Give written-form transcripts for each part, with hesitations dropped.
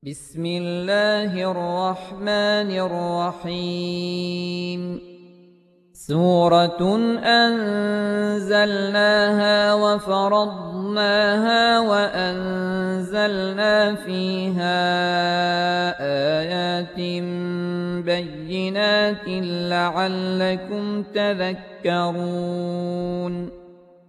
بسم الله الرحمن الرحيم. سورة أنزلناها وفرضناها وأنزلنا فيها آيات بينات لعلكم تذكرون.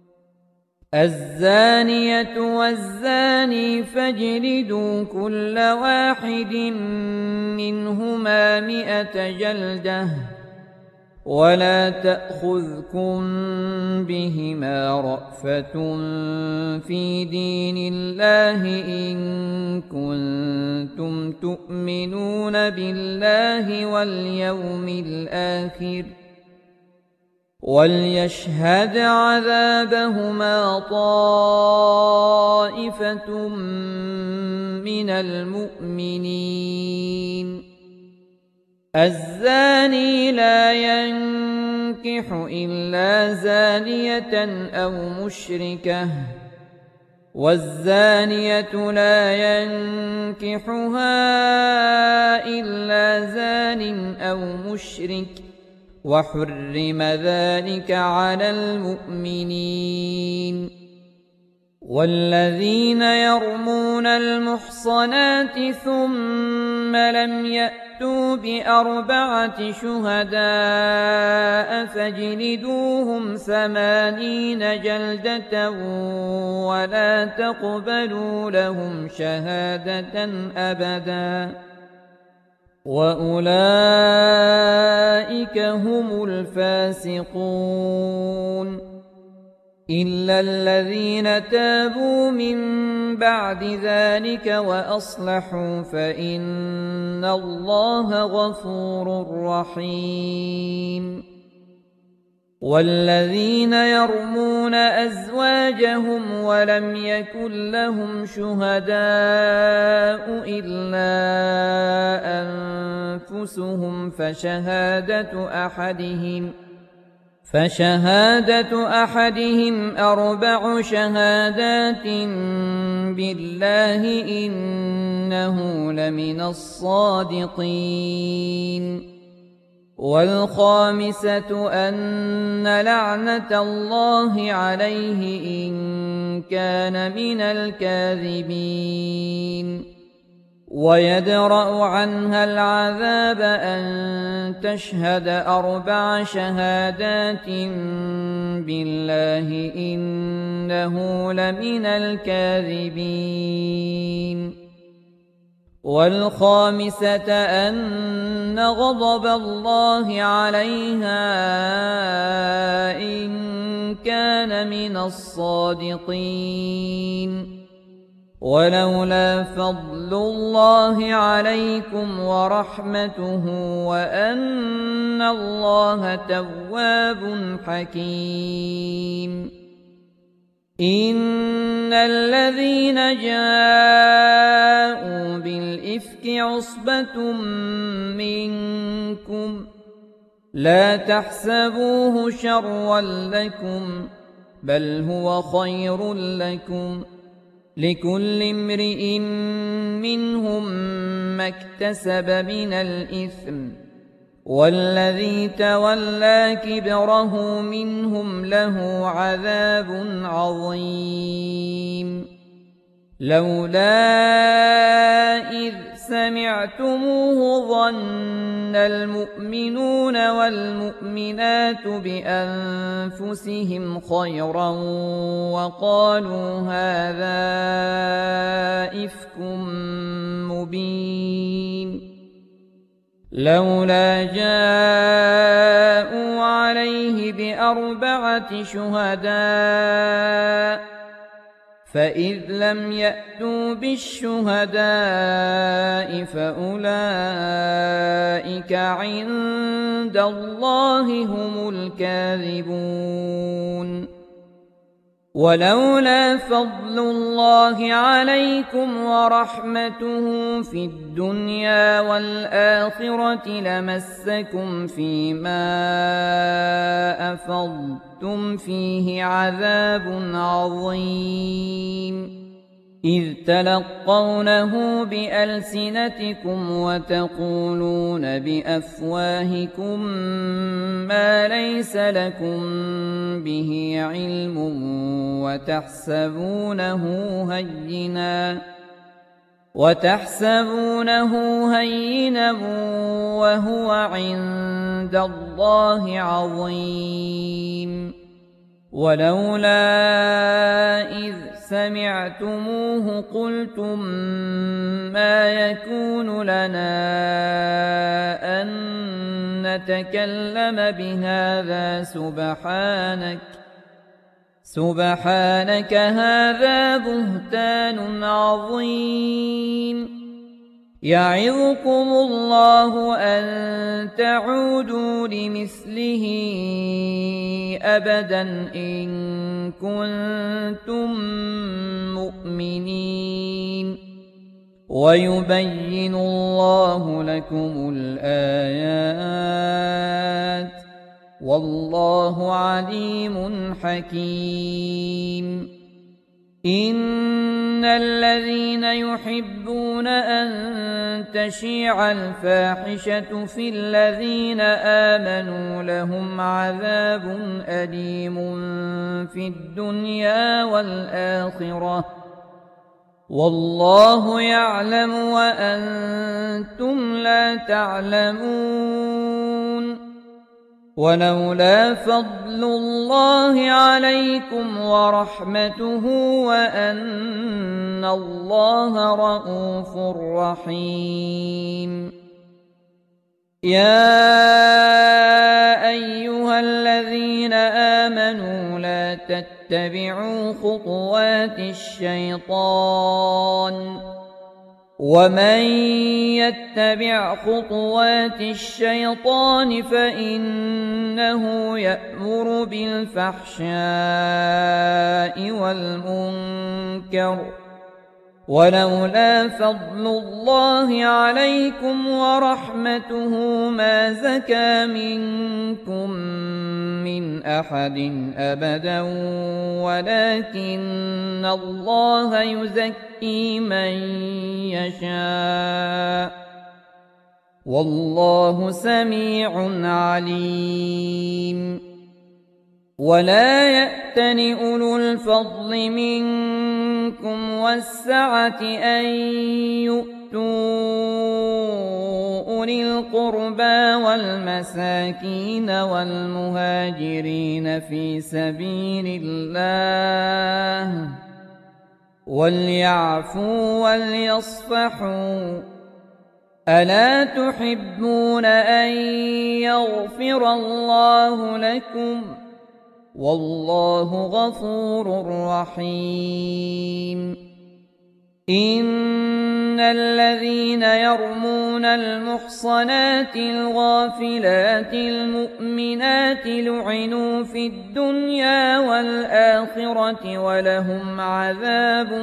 الزانية والزاني فاجلدوا كل واحد منهما 100 جلدة ولا تأخذكم بهما رأفة في دين الله إن كنتم تؤمنون بالله واليوم الآخر وليشهد عذابهما طائفة من المؤمنين. الزاني لا ينكح إلا زانية أو مشركة والزانية لا ينكحها إلا زان أو مشرك وحرم ذلك على المؤمنين. والذين يرمون المحصنات ثم لم يأتوا ب4 شهداء فاجلدوهم 80 جلدة ولا تقبلوا لهم شهادة أبدا وأولئك هم الفاسقون. إلا الذين تابوا من بعد ذلك وأصلحوا فإن الله غفور رحيم. والذين يرمون أزواجهم ولم يكن لهم شهداء إلا أنفسهم فشهادة أحدهم 4 شهادات بالله إنه لمن الصادقين. والخامسة أن لعنة الله عليه إن كان من الكاذبين. ويدرأ عنها العذاب أن تشهد 4 شهادات بالله إنه لمن الكاذبين. والخامسة أن غضب الله عليها إن كان من الصادقين. ولولا فضل الله عليكم ورحمته وأن الله تواب حكيم. إن الذين جاءوا بالإفك عصبة منكم لا تحسبوه شرا لكم بل هو خير لكم لكل امرئ منهم ما اكتسب من الإثم والذي تولى كبره منهم له عذاب عظيم. لولا إذ سمعتموه ظن المؤمنون والمؤمنات بأنفسهم خيرا وقالوا هذا إفك مبين. لولا جاءوا عليه ب4 شهداء فإذ لم يأتوا بالشهداء فأولئك عند الله هم الكاذبون. ولولا فضل الله عليكم ورحمته في الدنيا والآخرة لمسكم فيما أفضتم فيه عذاب عظيم. إذ تلقونه بألسنتكم وتقولون بأفواهكم ما ليس لكم به علم وتحسبونه هينا وهو عند الله عظيم. ولولا إذ سمعتموه قلتم ما يكون لنا أن نتكلم بهذا سبحانك هذا بهتان عظيم. يعظكم الله أن تعودوا لمثله أبدا إن كنتم مؤمنين. ويبين الله لكم الآيات والله عليم حكيم. إن الذين يحبون أن تشيع الفاحشة في الذين آمنوا لهم عذاب أليم في الدنيا والآخرة والله يعلم وأنتم لا تعلمون. ولولا فضل الله عليكم ورحمته وأن الله رءوف رحيم. يا أيها الذين آمنوا لا تتبعوا خطوات الشيطان ومن يتبع خطوات الشيطان فإنه يأمر بالفحشاء والمنكر. ولولا فضل الله عليكم ورحمته ما زكى منكم من أحد أبدا ولكن الله يزكي من يشاء والله سميع عليم. ولا يأتل أولو الفضل منكم والسعة أن يؤتوا أولي القربى والمساكين والمهاجرين في سبيل الله وليعفوا وليصفحوا. ألا تحبون أن يغفر الله لكم والله غفور رحيم. إن الذين يرمون المحصنات الغافلات المؤمنات لعنوا في الدنيا والآخرة ولهم عذاب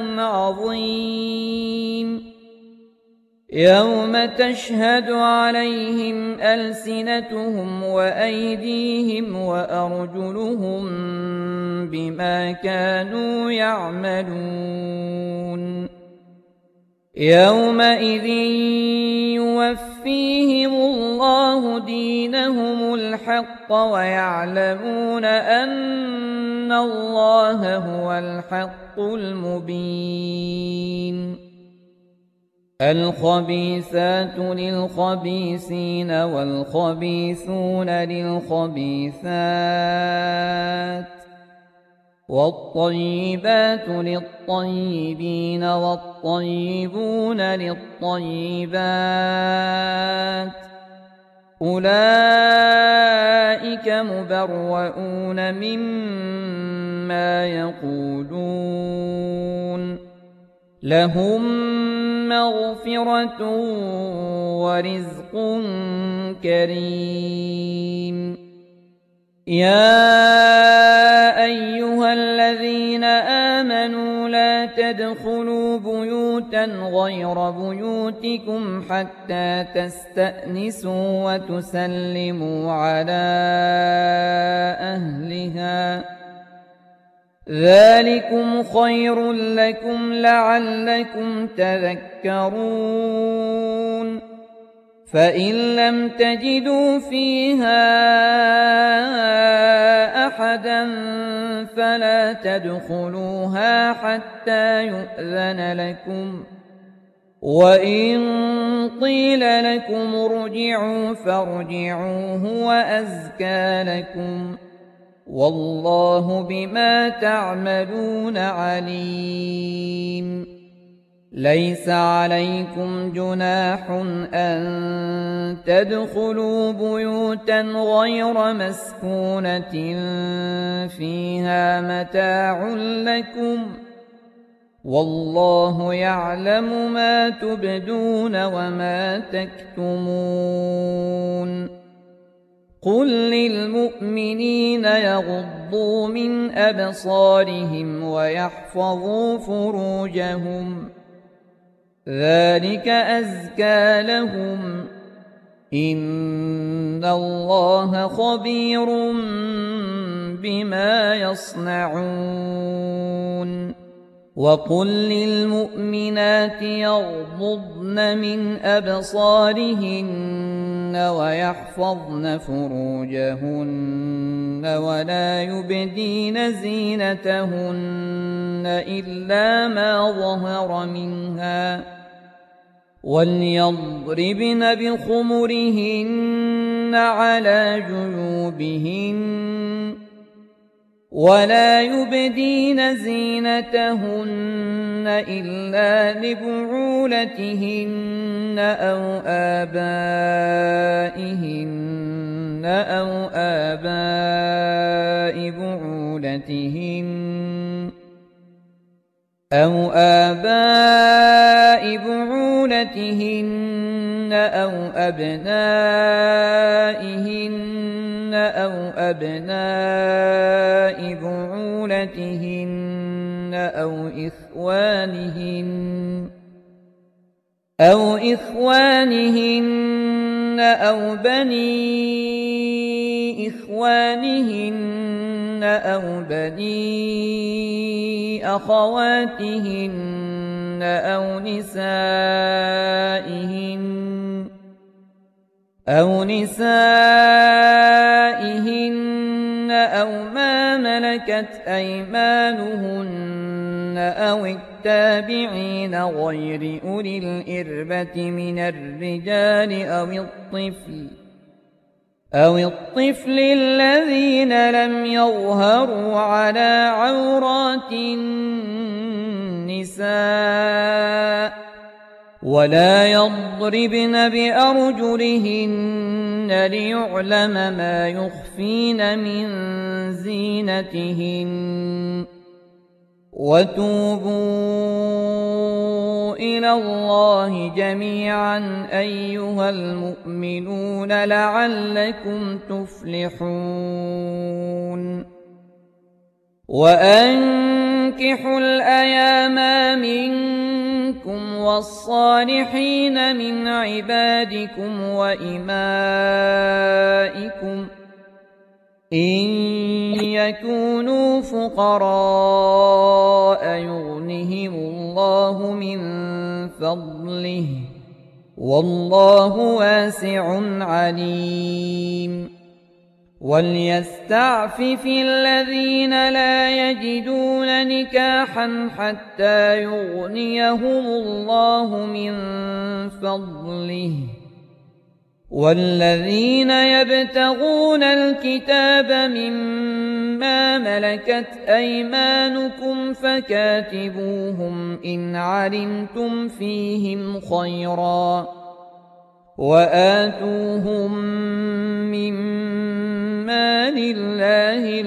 عظيم. يوم تشهد عليهم ألسنتهم وأيديهم وأرجلهم بما كانوا يعملون. يومئذ يوفيهم الله دينهم الحق ويعلمون أن الله هو الحق المبين. الخبيثات للخبيثين والخبيثون للخبيثات والطيبات للطيبين والطيبون للطيبات أولئك مبرؤون مما يقولون لهم مغفرة ورزق كريم. يا أيها الذين آمنوا لا تدخلوا بيوتا غير بيوتكم حتى تستأنسوا وتسلموا على أهلها ذلكم خير لكم لعلكم تذكرون فإن لم تجدوا فيها أحدا فلا تدخلوها حتى يؤذن لكم وإن قيل لكم ارجعوا فارجعوا هو أزكى لكم والله بما تعملون عليم ليس عليكم جناح أن تدخلوا بيوتا غير مسكونة فيها متاع لكم والله يعلم ما تبدون وما تكتمون قل للمؤمنين يغضوا من أبصارهم ويحفظوا فروجهم ذلك أزكى لهم إن الله خبير بما يصنعون وقل للمؤمنات يغضضن من أبصارهن ويحفظن فروجهن ولا يبدين زينتهن إلا ما ظهر منها وليضربن بخمرهن على جيوبهن ولا يبدين زينتهن إلا لبعولتهن أو آبائهن أو آباء بعولتهن أو أبنائهن أو أبناء بعولتهن أو إخوانهن أو بني إخوانهن أو بني أخواتهن أو نسائهن أو ما ملكت أيمانهن أو التابعين غير أولي الإربة من الرجال أو الطفل الذين لم يظهروا على عورات النساء ولا يضربن بأرجلهن ليعلم ما يخفين من زينتهن وتوبوا إلى الله جميعا أيها المؤمنون لعلكم تفلحون وأنكحوا الأيام منكم والصالحين من عبادكم وإمائكم إن يكونوا فقراء يغنهم الله من فضله والله واسع عليم وليستعفف الذين لا يجدون نكاحا حتى يغنيهم الله من فضله والذين يبتغون الكتاب مما ملكت أيمانكم فكاتبوهم إن علمتم فيهم خيرا وآتوهم مما لله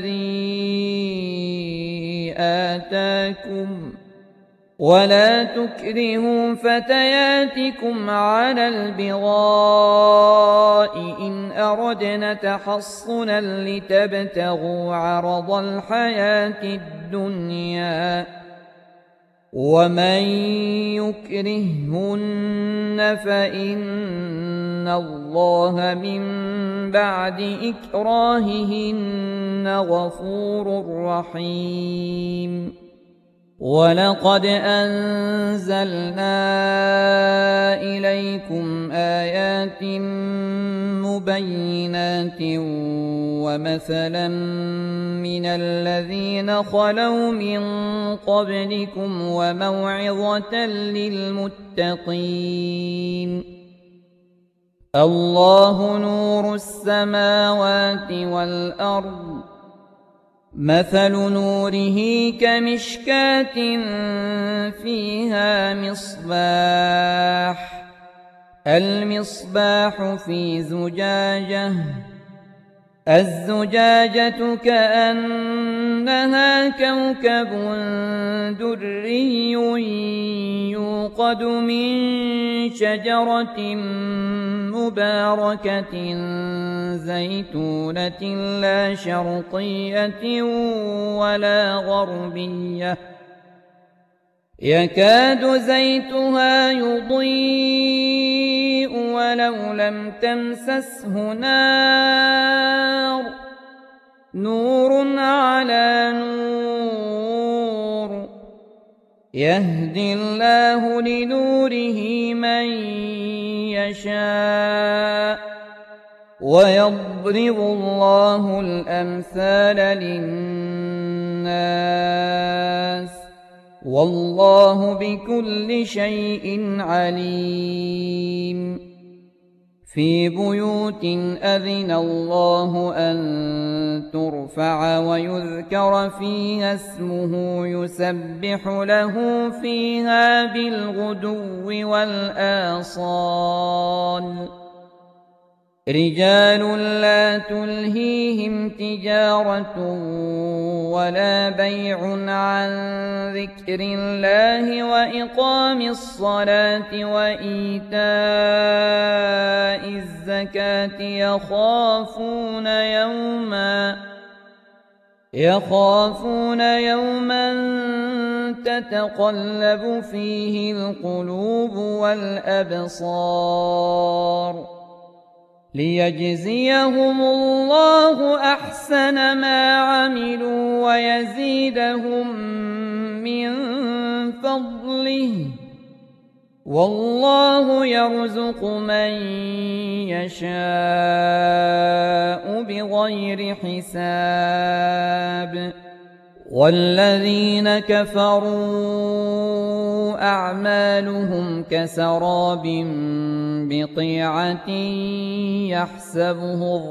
الذي آتاكم ولا تكرهوا فتياتكم على البغاء إن أردنا تحصنا لتبتغوا عرض الحياة الدنيا ومن يكرههن فإن الله من بعد إكراههن غفور رحيم ولقد أنزلنا إليكم آيات مبينات ومثلا من الذين خلوا من قبلكم وموعظة للمتقين الله نور السماوات والأرض مثل نوره كمشكاة فيها مصباح المصباح في زجاجة الزجاجة كأنها كوكب دري يوقد من شجرة مباركة زيتونة لا شرقية ولا غربية يكاد زيتها يضيء ولو لم تمسسه نار نور على نور يهدي الله لنوره من يشاء ويضرب الله الأمثال للناس والله بكل شيء عليم في بيوت أذن الله أن ترفع ويذكر فيها اسمه يسبح له فيها بالغدو والآصال رجال لا تلهيهم تجارة ولا بيع عن ذكر الله وإقام الصلاة وإيتاء الزكاة يخافون يوما تتقلب فيه القلوب والأبصار ليجزيهم الله أحسن ما عملوا ويزيدهم من فضله والله يرزق من يشاء بغير حساب والذين كفروا أعمالهم كسراب بقيعة يحسبه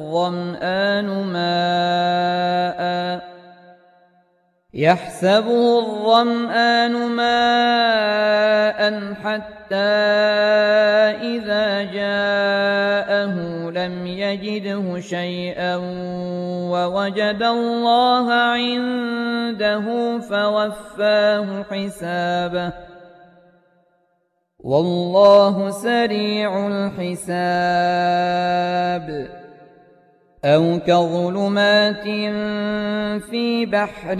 الظمآن ماء حتى إذا جاءه لم يجده شيئا ووجد الله عنده فوفاه حسابه والله سريع الحساب أو كظلمات في بحر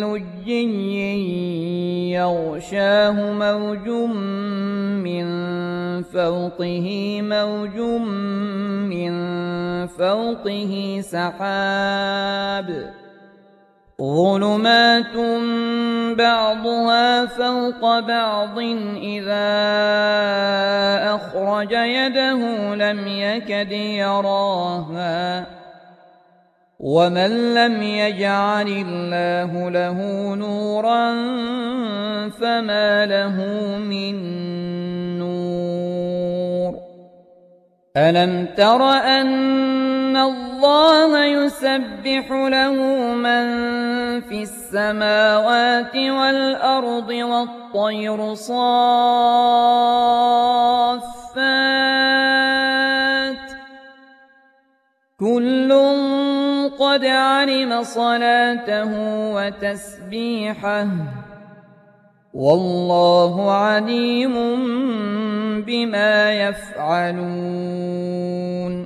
لجي يغشاه موج من فوقه سحاب ظلمات بعضها فوق بعض إذا أخرج يده لم يكد يراها ومن لم يجعل الله له نورا فما له من نور ألم تر أن الله يسبح له من في السماوات والأرض والطير صافات كل قد علم صلاته وتسبيحه والله عليم بما يفعلون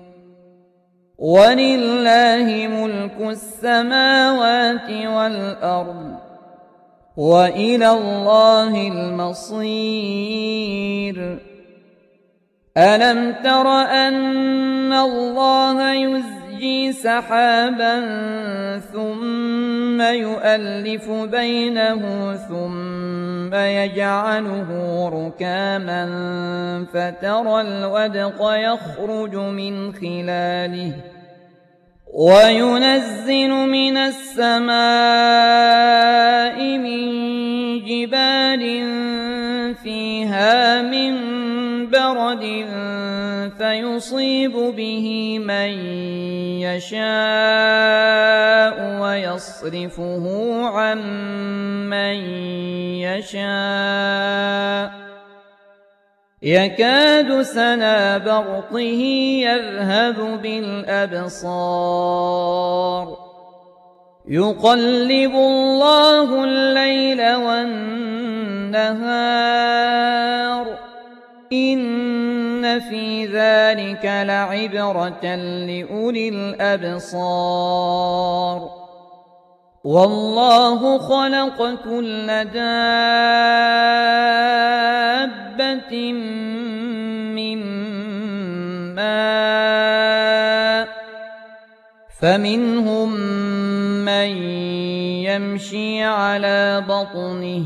ولله ملك السماوات والأرض وإلى الله المصير. ألم تر أن الله يزجي سحابا ثم يؤلف بينه ثم يجعله ركاما فترى الودق يخرج من خلاله وينزل من السماء من جبال فيها من برد فيصيب به من يشاء ويصرفه عن من يشاء يكاد سنا برقه يذهب بالأبصار يقلب الله الليل والنهار إن في ذلك لعبرة لأولي الأبصار. والله خلق كل دابة من ماء فمنهم من يمشي على بطنه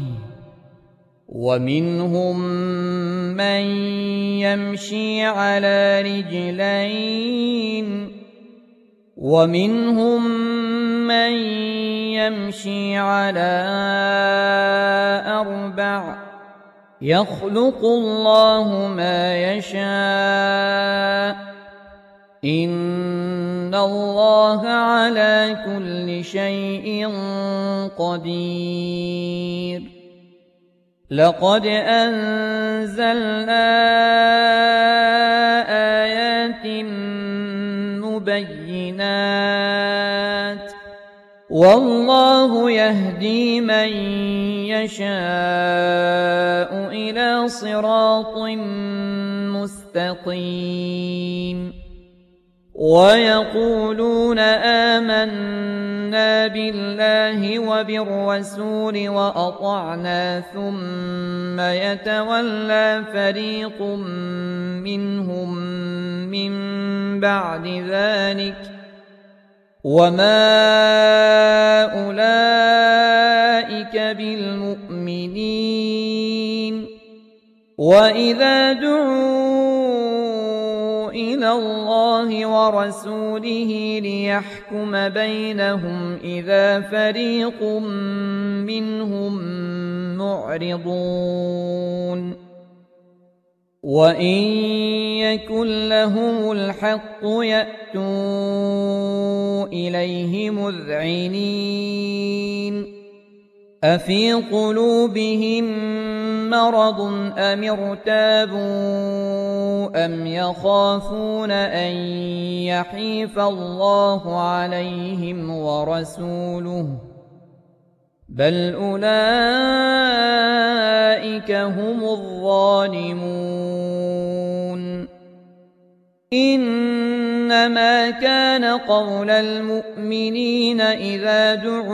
ومنهم من يمشي على رجلين ومنهم من يمشي على أربع يخلق الله ما يشاء إن الله على كل شيء قدير. لقد أنزلنا آيات مبينات والله يهدي من يشاء إلى صراط مستقيم. ويقولون آمنا بالله وبالرسول وأطعنا ثم يتولى فريق منهم من بعد ذلك وما أولئك بالمؤمنين. وإذا دعوا إلى الله ورسوله ليحكم بينهم إذا فريق منهم معرضون. وإن يكن لهم الحق يأتوا إليه مذعنين. أفي قلوبهم مرض أم ارتابوا أم يخافون أن يحيف الله عليهم ورسوله بل أولئك هم الظالمون. إنما كان قول المؤمنين إذا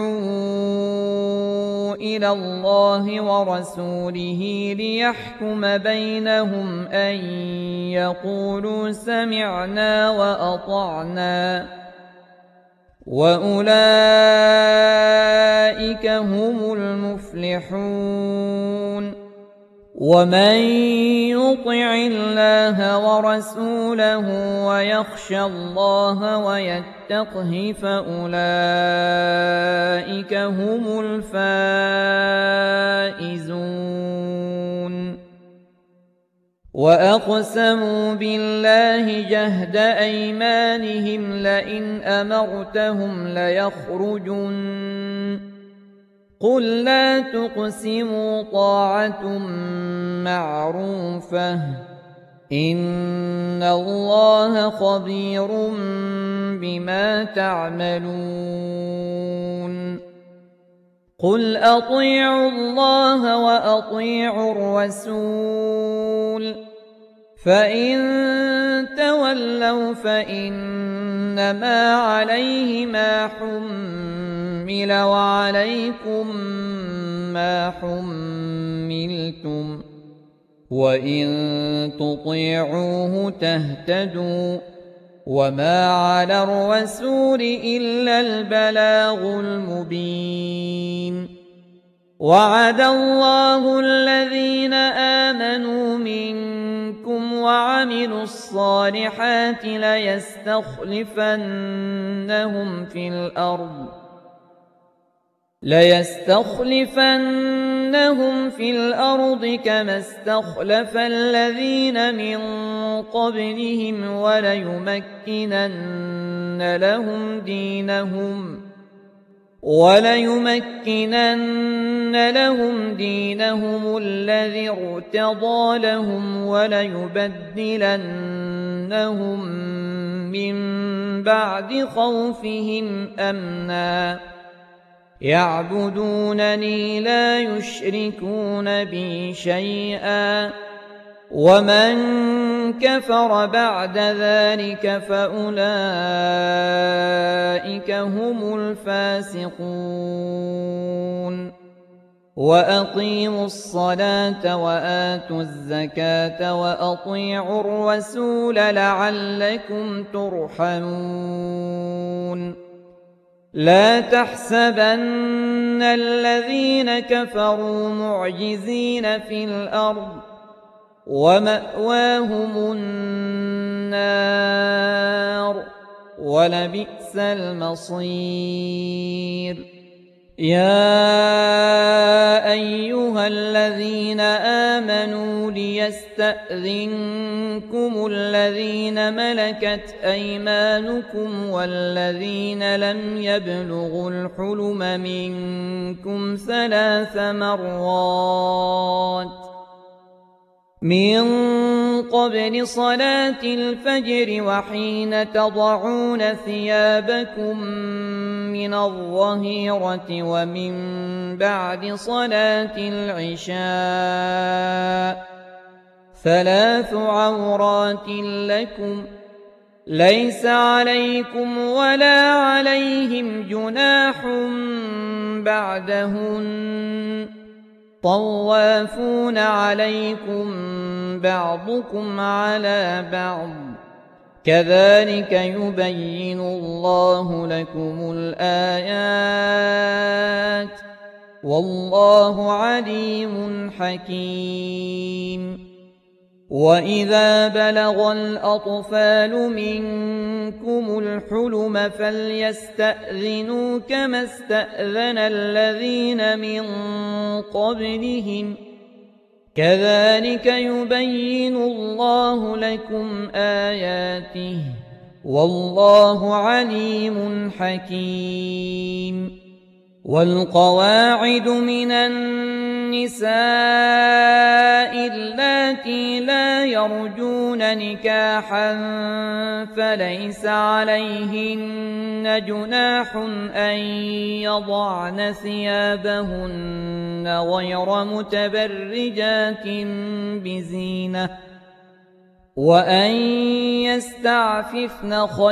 دعوا إلى الله ورسوله ليحكم بينهم أن يقولوا سمعنا وأطعنا وأولئك هم المفلحون. ومن يطع الله ورسوله ويخشى الله ويتقه فأولئك هم الفائزون. وأقسموا بالله جهد أيمانهم لئن أمرتهم ليخرجن قل لا تقسموا طاعة معروفة إن الله خبير بما تعملون. قل أطيعوا الله وأطيعوا الرسول فإن تولوا فإنما عليه ما حمل وعليكم ما حملتم وإن تطيعوه تهتدوا وما على الرسول إلا البلاغ المبين وعد الله الذين آمنوا منكم وعملوا الصالحات ليستخلفنهم في الأرض كما استخلف الذين من قبلهم وليمكنن لهم دينهم الذي ارتضى لهم وليبدلنهم من بعد خوفهم أمنا يعبدونني لا يشركون بي شيئا ومن كفر بعد ذلك فأولئك هم الفاسقون وأقيموا الصلاة وآتوا الزكاة وأطيعوا الرسول لعلكم ترحمون لا تحسبن الذين كفروا معجزين في الأرض ومأواهم النار ولبئس المصير يا أيها الذين آمنوا ليستأذنكم الذين ملكت أيمانكم والذين لم يبلغوا الحلم منكم 3 مرات من قبل صلاة الفجر وحين تضعون ثيابكم من الظهيرة ومن بعد صلاة العشاء 3 عورات لكم ليس عليكم ولا عليهم جناح بعدهن طوافون عليكم بعضكم على بعض كذلك يبين الله لكم الآيات والله عليم حكيم وإذا بلغ الأطفال منكم الحلم فليستأذنوا كما استأذن الذين من قبلهم كذلك يبين الله لكم آياته والله عليم حكيم والقواعد من النساء اللاتي لا يرجون نكاحا فليس عليهن جناح أن يضعن ثيابهن غير متبرجات بزينة وأن يستعففن خير